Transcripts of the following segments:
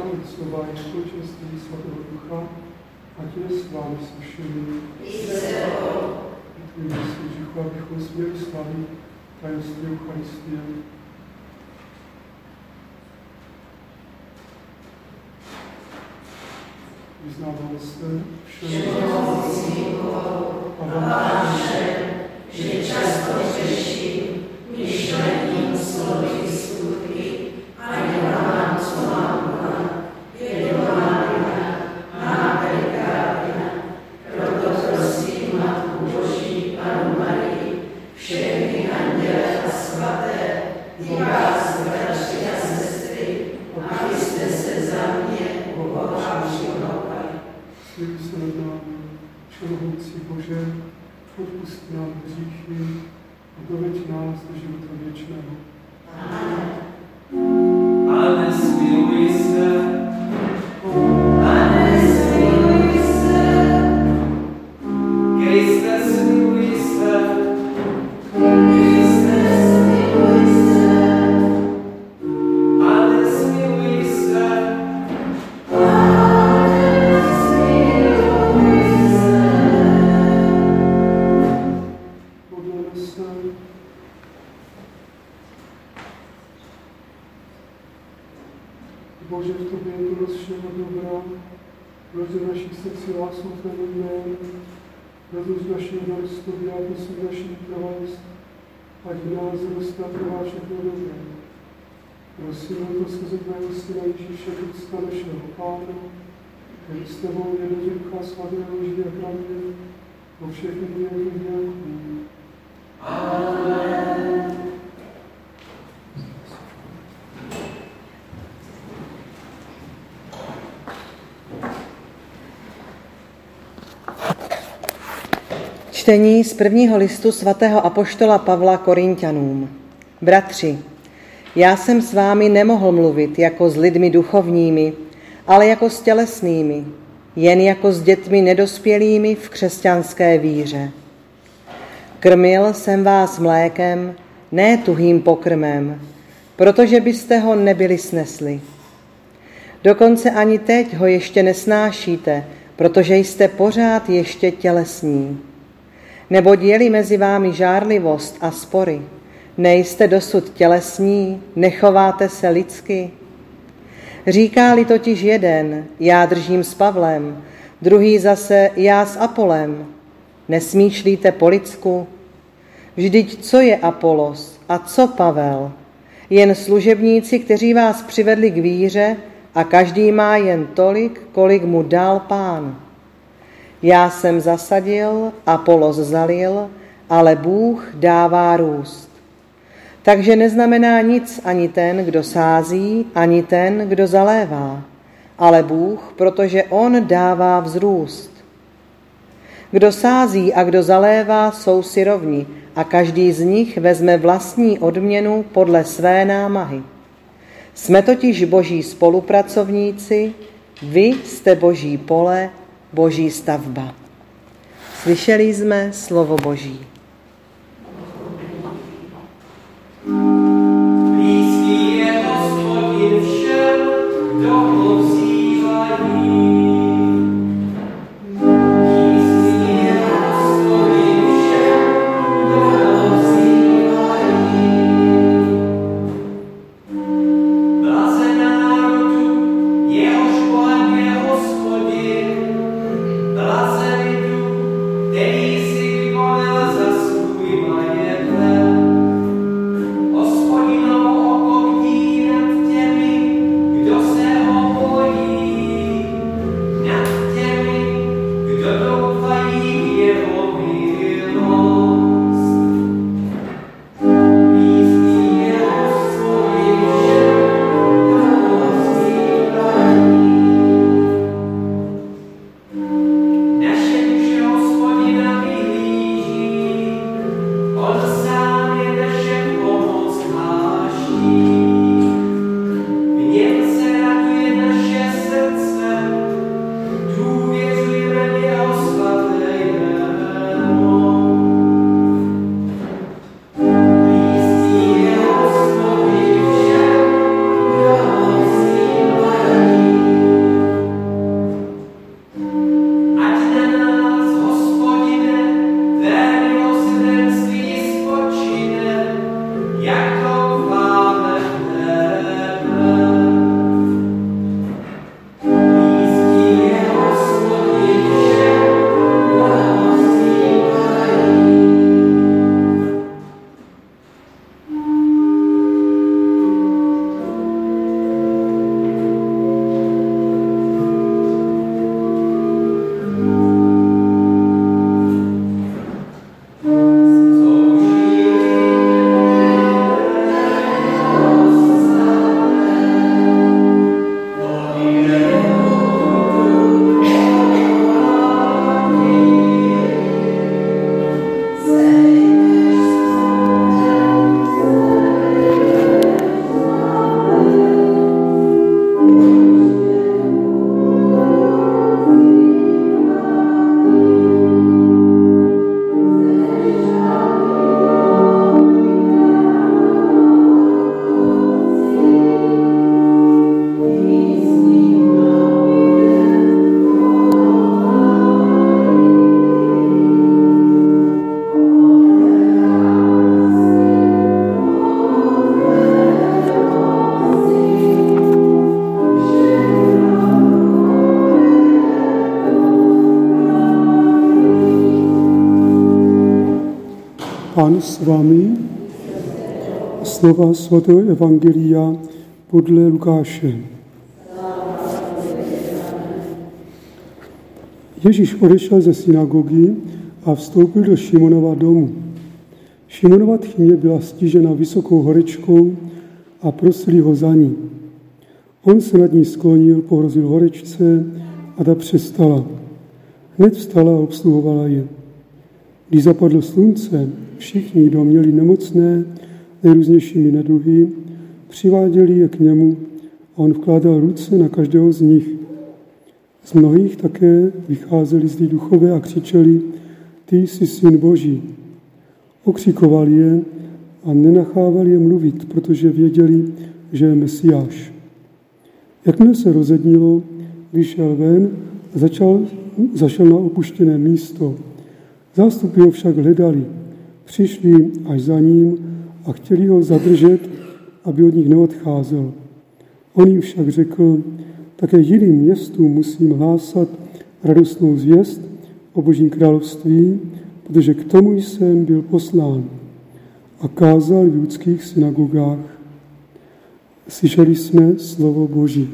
Otcova i společenství Svatého Ducha, ať je s vámi se všemi. Děkujeme si, Ježíchu, abychom směli slavit tajemství Eucharistie. Vyznávám se všem a vám všem, že často řeším myšlením, slovy, skutky a nedělám, co mám konat. Je to má prekávina. Proto prosím Matku Boží, Pannu Marii, všechny anděle a svaté, i vás, bratři a sestry, abyste se za mě Boha přimlouvali. Sliby se nad námi, všemohoucí Bože, odpusť nám hříchy a doveď nás do života věčného. Amen. Pane, smiluj se. Pane, smiluj se. Kriste, smiluj se. Kriste, smiluj se. Pane, smiluj se. Pane, smiluj se. Modleme se. Bože, v Tobě je plnost všeho dobra, rozdíl našich srdcí lásku Tvého jména, rozdíl našich dorostů, vyjádněství našich provést, ať v nás roste a trvá všechno dobré. Prosím o to skrze Tvého Syna Ježíše Krista, našeho Pána, který s Tebou je do Ducha svatého vždy a pravdě, po všechny věky věků. Amen. Čtení z prvního listu svatého apoštola Pavla Korinťanům. Bratři, já jsem s vámi nemohl mluvit jako s lidmi duchovními, ale jako s tělesnými, jen jako s dětmi nedospělými v křesťanské víře. Krmil jsem vás mlékem, ne tuhým pokrmem, protože byste ho nebyli snesli. Dokonce ani teď ho ještě nesnášíte, protože jste pořád ještě tělesní. Neboť je-li mezi vámi žárlivost a spory, nejste dosud tělesní, nechováte se lidsky. Říká-li totiž jeden, já držím s Pavlem, druhý zase já s Apolem, nesmýšlíte po lidsku? Vždyť co je Apolos a co Pavel? Jen služebníci, kteří vás přivedli k víře a každý má jen tolik, kolik mu dal Pán. Já jsem zasadil, Apolos zalil, ale Bůh dává růst. Takže neznamená nic ani ten, kdo sází, ani ten, kdo zalévá, ale Bůh, protože on dává vzrůst. Kdo sází a kdo zalévá, jsou si rovni a každý z nich vezme vlastní odměnu podle své námahy. Jsme totiž Boží spolupracovníci, vy jste Boží pole, Boží stavba. Slyšeli jsme slovo Boží. Blízký je Hospodin všem, kdo ho vzývají. Blízký je Hospodin všem, kdo ho vzývají. Blaze národu, jehož Bohem je Hospodin. Blaze lidu, který si vyvolil za svůj majetek. Pán s vámi. Slova svatého evangelia podle Lukáše. Ježíš odešel ze synagogy a vstoupil do Šimonova domu. Šimonova tchyně byla stižena vysokou horečkou a prosili ho za ní. On se nad ní sklonil, pohrozil horečce a ta přestala. Hned vstala a obsluhovala je. Když zapadlo slunce, všichni, kdo měli nemocné nejrůznějšími neduhy, přiváděli je k němu a on vkládal ruce na každého z nich. Z mnohých také vycházeli zlí duchové a křičeli: Ty jsi syn Boží. Okřikovali je a nenechávali je mluvit, protože věděli, že je Mesiáš. Jakmile se rozednilo, vyšel ven a zašel na opuštěné místo. Zástupy ho však hledali. Přišli až za ním a chtěli ho zadržet, aby od nich neodcházel. On jim však řekl: také jiným městům musím hlásat radostnou zvěst o Božím království, protože k tomu jsem byl poslán. A kázal v judských synagogách. Slyšeli jsme slovo Boží.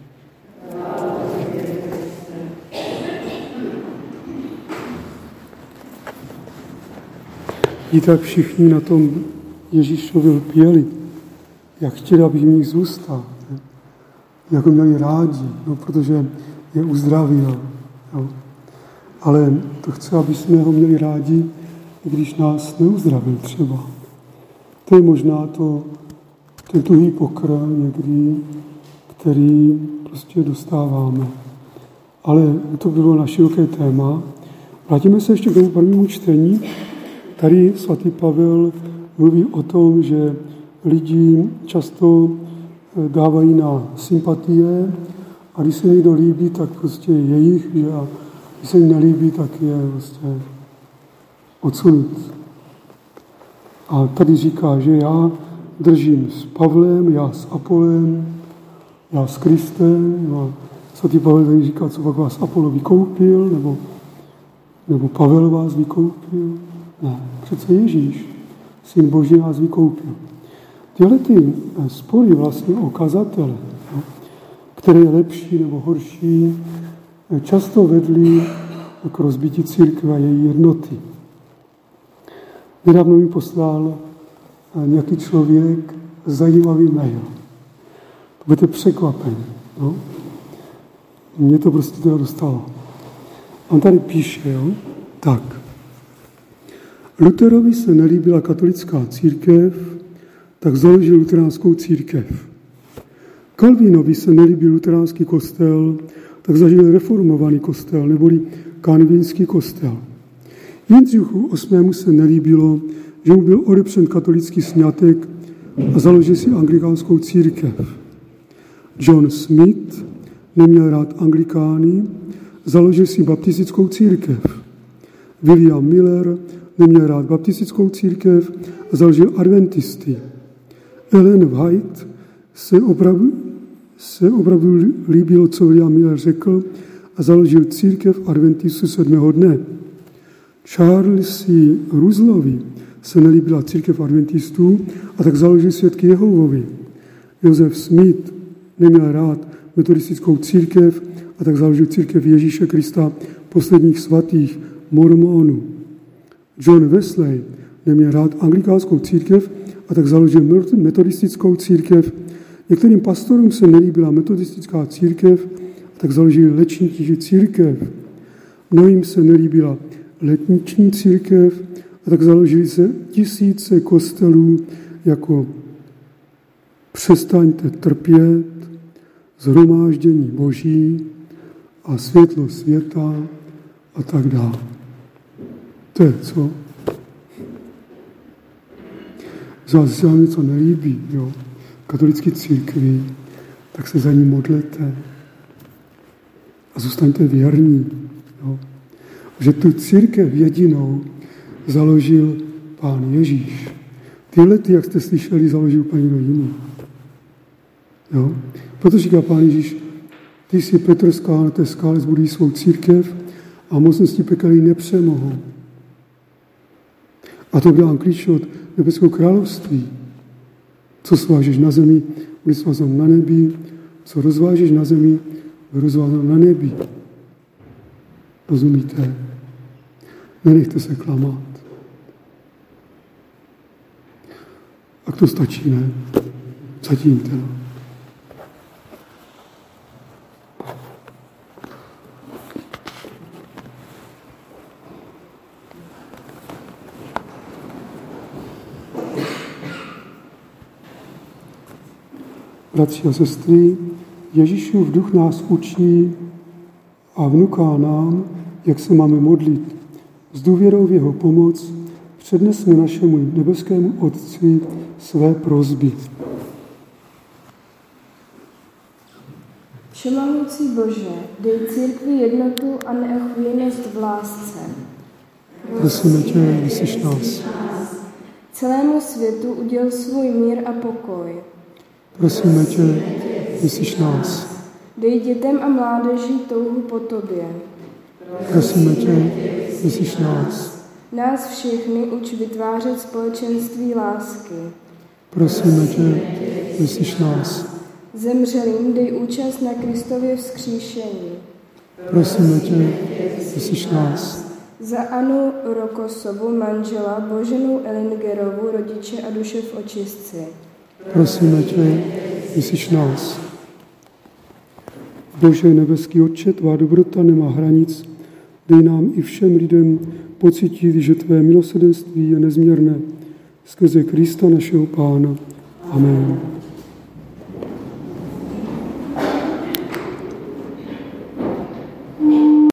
I tak všichni na tom Ježíšovi lpěli, jak chtěli, aby v nich zůstal. Jak ho měli rádi, protože je uzdravil. Jo. Ale to chce, aby jsme ho měli rádi, i když nás neuzdravil třeba. To je možná ten tuhý pokrm někdy, který prostě dostáváme. Ale to bylo na široké téma. Vrátíme se ještě k tomu prvnímu čtení. Tady svatý Pavel mluví o tom, že lidi často dávají na sympatie a když se někdo líbí, tak prostě je jejich, že a když se jim nelíbí, tak je prostě odsunut. A tady říká, že já držím s Pavlem, já s Apolem, já s Kristem. A svatý Pavel tady říká, co pak vás Apollo vykoupil, nebo Pavel vás vykoupil. Ne, přece Ježíš, syn Boží, nás vykoupil. Tyhle ty spory vlastně o kazatele, které je lepší nebo horší, často vedly k rozbití církve a její jednoty. Nedávno mi poslal nějaký člověk zajímavý mail. Budete překvapeni. No? Mě to prostě teda dostalo. On tady píše, jo? Tak. Lutherovi se nelíbila katolická církev, tak založil luteránskou církev. Kalvínovi se nelíbil luteránský kostel, tak založil reformovaný kostel, neboli kalvínský kostel. Jindřichu VIII. Se nelíbilo, že mu byl odepřen katolický sňatek a založil si anglikánskou církev. John Smith neměl rád anglikány, založil si baptistickou církev. William Miller neměl rád baptistickou církev a založil adventisty. Ellen White se opravdu líbilo, co William Miller řekl, a založil církev adventistů 7. dne. Charlesi Russellovi se nelíbila církev adventistů a tak založil Svědky Jehovovi. Joseph Smith neměl rád metodistickou církev a tak založil církev Ježíše Krista posledních svatých, mormonů. John Wesley neměl rád anglikánskou církev a tak založil metodistickou církev. Některým pastorům se nelíbila metodistická církev a tak založili letniční církev. Mnohým se nelíbila letniční církev a tak založili se tisíce kostelů jako Přestaňte trpět, Shromáždění Boží a Světlo světa a tak dále. To je co? Zase se vám něco nelíbí, jo? Katolické církvi, tak se za ní modlete a zůstaňte věrní. Jo? Že tu církev jedinou založil Pán Ježíš. Tyhle, jak jste slyšeli, založil Pán někdo jiný. Jo? Proto říká Pán Ježíš, ty jsi Petr, skála, na té skále zbudují svou církev a mocnosti pekelí nepřemohou. A to dám klíč od nebeského království. Co svážeš na zemi, bude svázáno na nebi, co rozvážeš na zemi, bude rozvázáno na nebi. Rozumíte? Nenechte se klamat. A to stačí, ne? Zatím teda. Bratři a sestry, Ježíšův duch nás učí a vnuká nám, jak se máme modlit. S důvěrou v jeho pomoc přednesme našemu nebeskému Otci své prosby. Všemohoucí Bože, dej církvi jednotu a neochvějnost v lásce. Prosíme tě, vyslyš nás. Celému světu uděl svůj mír a pokoj. Prosíme tě, vyslyš nás. Dej dětem a mládeži touhu po tobě. Prosíme tě, vyslyš nás. Nás všechny uč vytvářet společenství lásky. Prosíme tě, vyslyš nás. Zemřelým dej účast na Kristově vzkříšení. Prosíme tě, vyslyš nás. Za Anu Rokosovu, manžela, Boženu Elingerovu, rodiče a duše v očistci. Prosíme tě, vyslyš nás. Bože nebeský Otče, tvá dobrota nemá hranic, dej nám i všem lidem pocítit, že tvé milosrdenství je nezměrné skrze Krista našeho Pána. Amen.